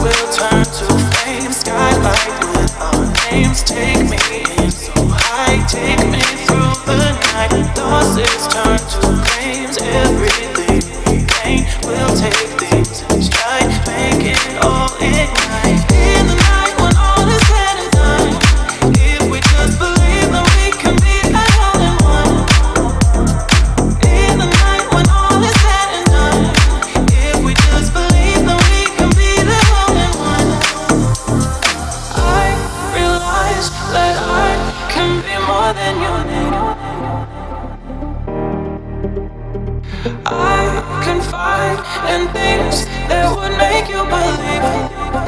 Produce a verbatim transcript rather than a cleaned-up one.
will turn to flames. Skylight with our names. Take me in so high. Take me through the night. Losses turn to claims. Everything we gain will take things in stride. Make it all ignite. In the night when all is said and done, if we just believe that we can be at all in one. In the night when all is said and done, if we just believe that we can be there all in one. I realize that I can be more than you need. I confide in things that would make you believe.